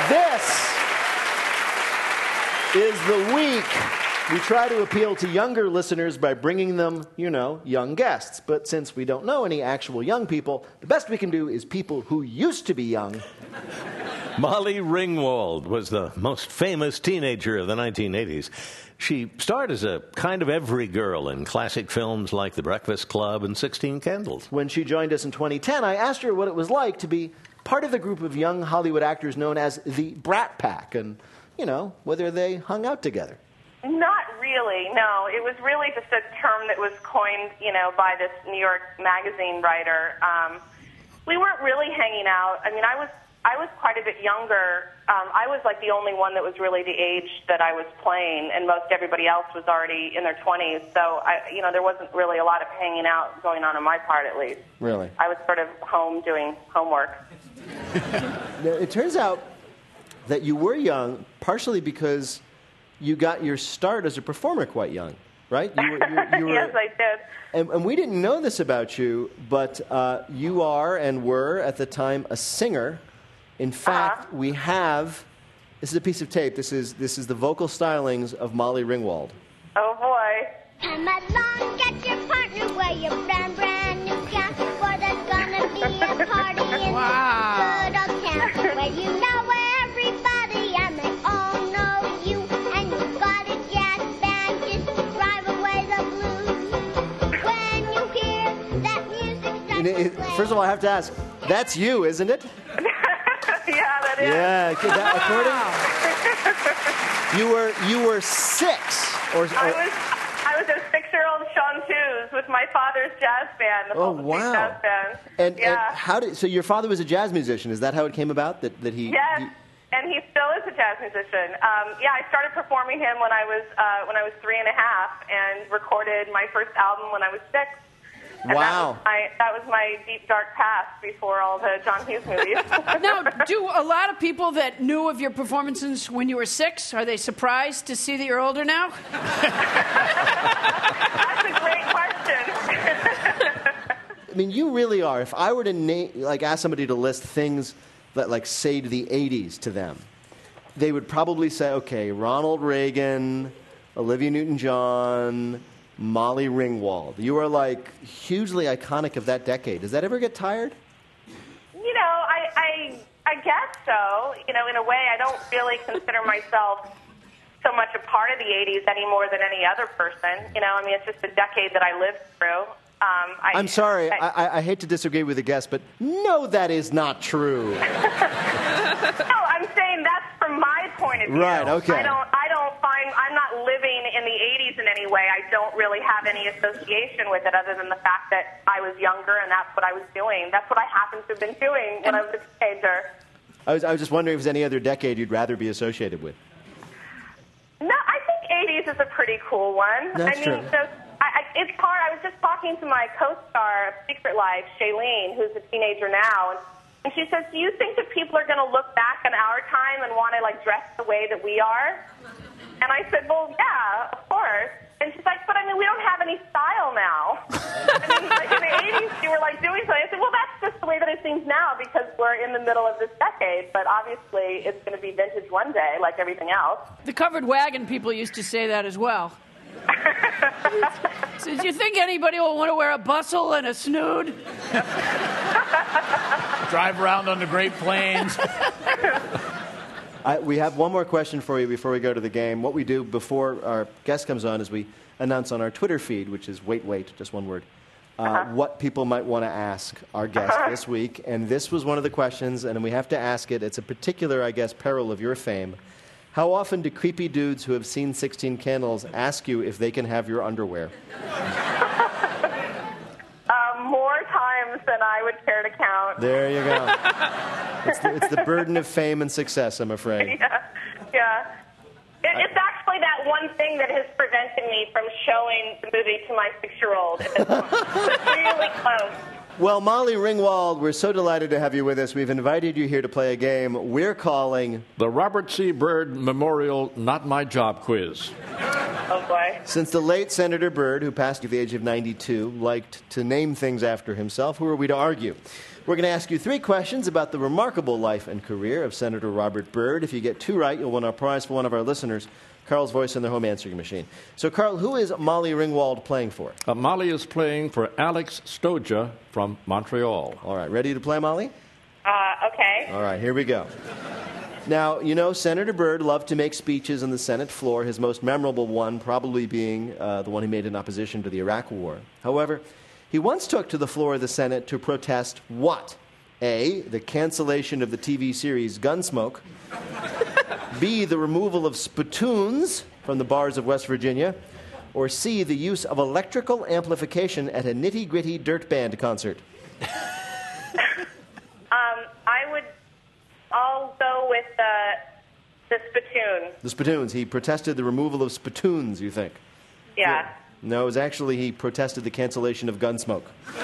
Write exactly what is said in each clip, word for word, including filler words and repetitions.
This is the week we try to appeal to younger listeners by bringing them, you know, young guests. But since we don't know any actual young people, the best we can do is people who used to be young. Molly Ringwald was the most famous teenager of the nineteen eighties. She starred as a kind of every girl in classic films like The Breakfast Club and sixteen Candles. When she joined us in twenty ten, I asked her what it was like to be part of the group of young Hollywood actors known as the Brat Pack, and, you know, whether they hung out together. Not really, no. It was really just a term that was coined, you know, by this New York Magazine writer. Um, we weren't really hanging out. I mean, I was I was quite a bit younger. Um, I was like the only one that was really the age that I was playing, and most everybody else was already in their twenties. So, I, you know, there wasn't really a lot of hanging out going on on my part, at least. Really? I was sort of home doing homework. It turns out that you were young, partially because you got your start as a performer quite young, right? You were, you, you were, yes, I did. And, and we didn't know this about you, but uh, you are and were at the time a singer. In fact, uh-huh. we have, this is a piece of tape. This is this is the vocal stylings of Molly Ringwald. Oh, boy. Come along, get your partner, wear your brand, brand new gown, for there's gonna be a party in wow. this good old town, where you know everybody and they all know you, and you've got a jazz band just to drive away the blues. When you hear that music start to play. First of all, I have to ask, that's you, isn't it? Yeah, that is. Yeah, that, according, you were you were six, or, or I was I was a six-year-old chanteuse with my father's jazz band, the oh Fulton wow, Jazz Band. And, yeah. and how did so your father was a jazz musician? Is that how it came about? That that he yes, he, and he still is a jazz musician. Um, yeah, I started performing him when I was uh, when I was three and a half, and recorded my first album when I was six. And wow. That was, my, that was my deep, dark past before all the John Hughes movies. Now, do a lot of people that knew of your performances when you were six, are they surprised to see that you're older now? That's a great question. I mean, you really are. If I were to na- like ask somebody to list things that like say to the eighties to them, they would probably say, okay, Ronald Reagan, Olivia Newton-John, Molly Ringwald. You are like hugely iconic of that decade. Does that ever get tired? You know, I, I, I guess so. You know, in a way, I don't really consider myself so much a part of the eighties any more than any other person. You know, I mean, it's just a decade that I lived through. Um, I, I'm sorry. I, I, I hate to disagree with the guest, but no, that is not true. No, I'm saying that's from my point of view. Right. Okay. I don't. I don't find. I'm not living in the eighties in any way. I don't really have any association with it, other than the fact that I was younger and that's what I was doing. That's what I happened to have been doing when I was a teenager. I was. I was just wondering if there's any other decade you'd rather be associated with. No, I think eighties is a pretty cool one. That's I mean, true. So, I, I, it's hard. I was just talking to my co-star of Secret Life, Shailene, who's a teenager now, and, and she says, "Do you think that people are going to look back on our time and want to like dress the way that we are?" And I said, "Well, yeah, of course." And she's like, "But I mean, we don't have any style now." I mean, like in the eighties, you were like doing something. I said, "Well, that's just the way that it seems now because we're in the middle of this decade. But obviously, it's going to be vintage one day, like everything else." The covered wagon people used to say that as well. So, do you think anybody will want to wear a bustle and a snood? Drive around on the Great Plains. I, we have one more question for you before we go to the game. What we do before our guest comes on is we announce on our Twitter feed, which is wait, wait, just one word, uh, uh-huh. what people might want to ask our guest uh-huh. this week. And this was one of the questions, and we have to ask it. It's a particular, I guess, peril of your fame. How often do creepy dudes who have seen sixteen Candles ask you if they can have your underwear? Um, more times than I would care to count. There you go. It's the, it's the burden of fame and success, I'm afraid. Yeah, yeah. It, it's actually that one thing that has prevented me from showing the movie to my six-year-old. It's really close. Well, Molly Ringwald, we're so delighted to have you with us. We've invited you here to play a game we're calling the Robert C. Byrd Memorial Not My Job Quiz. Oh, boy. Since the late Senator Byrd, who passed at the age of ninety-two, liked to name things after himself, who are we to argue? We're going to ask you three questions about the remarkable life and career of Senator Robert Byrd. If you get two right, you'll win our prize for one of our listeners, Carl's voice in their home answering machine. So, Carl, who is Molly Ringwald playing for? Uh, Molly is playing for Alex Stoja from Montreal. All right, ready to play, Molly? Uh, okay. All right, here we go. Now, you know, Senator Byrd loved to make speeches on the Senate floor, his most memorable one probably being uh, the one he made in opposition to the Iraq War. However, he once took to the floor of the Senate to protest what? A, the cancellation of the T V series Gunsmoke. B, the removal of spittoons from the bars of West Virginia. Or C, the use of electrical amplification at a nitty-gritty dirt band concert. Um, I would, I'll go with the, the spittoon. The spittoons. He protested the removal of spittoons, you think? Yeah. No, it was actually he protested the cancellation of Gunsmoke.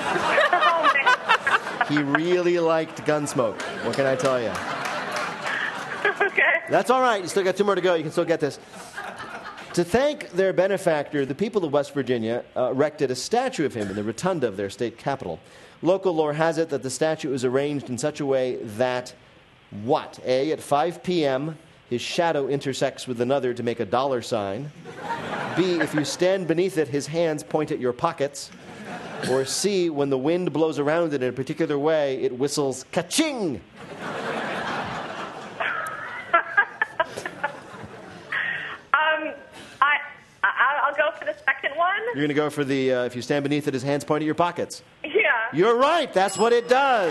He really liked Gunsmoke. What can I tell you? Okay. That's all right. You still got two more to go. You can still get this. To thank their benefactor, the people of West Virginia uh, erected a statue of him in the rotunda of their state capital. Local lore has it that the statue is arranged in such a way that, what? A, at five p.m., his shadow intersects with another to make a dollar sign. B, if you stand beneath it, his hands point at your pockets. Or C, when the wind blows around it in a particular way, it whistles ka-ching. Um, I, I, I'll go for the second one. You're going to go for the, uh, if you stand beneath it, his hands point at your pockets. Yeah. You're right. That's what it does.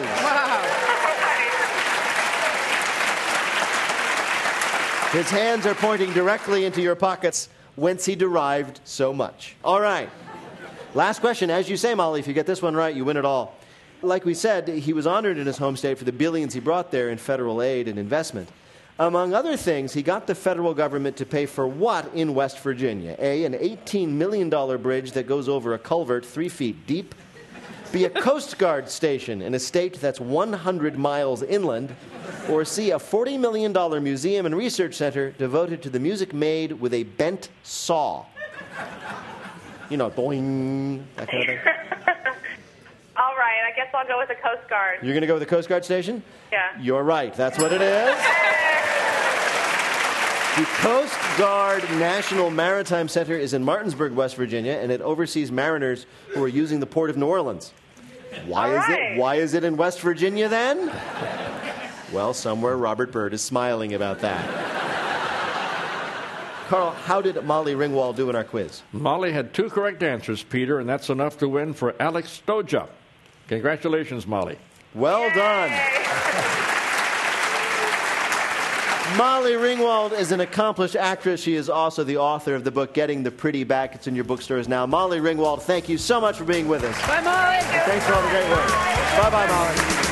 His hands are pointing directly into your pockets, whence he derived so much. All right. Last question. As you say, Molly, if you get this one right, you win it all. Like we said, he was honored in his home state for the billions he brought there in federal aid and investment. Among other things, he got the federal government to pay for what in West Virginia? A, an eighteen million dollars bridge that goes over a culvert three feet deep. B, a Coast Guard station in a state that's one hundred miles inland. Or C, a forty million dollars museum and research center devoted to the music made with a bent saw. You know, boing, that kind of thing. All right. I guess I'll go with the Coast Guard. You're going to go with the Coast Guard station? Yeah. You're right. That's what it is. The Coast Guard National Maritime Center is in Martinsburg, West Virginia, and it oversees mariners who are using the port of New Orleans. Why All is right. it? Why is it in West Virginia then? Well, somewhere Robert Byrd is smiling about that. Carl, how did Molly Ringwald do in our quiz? Molly had two correct answers, Peter, and that's enough to win for Alex Stoja. Congratulations, Molly. Well done. Molly Ringwald is an accomplished actress. She is also the author of the book Getting the Pretty Back. It's in your bookstores now. Molly Ringwald, thank you so much for being with us. Bye, Molly. Thanks for all the great work. Bye-bye, Molly.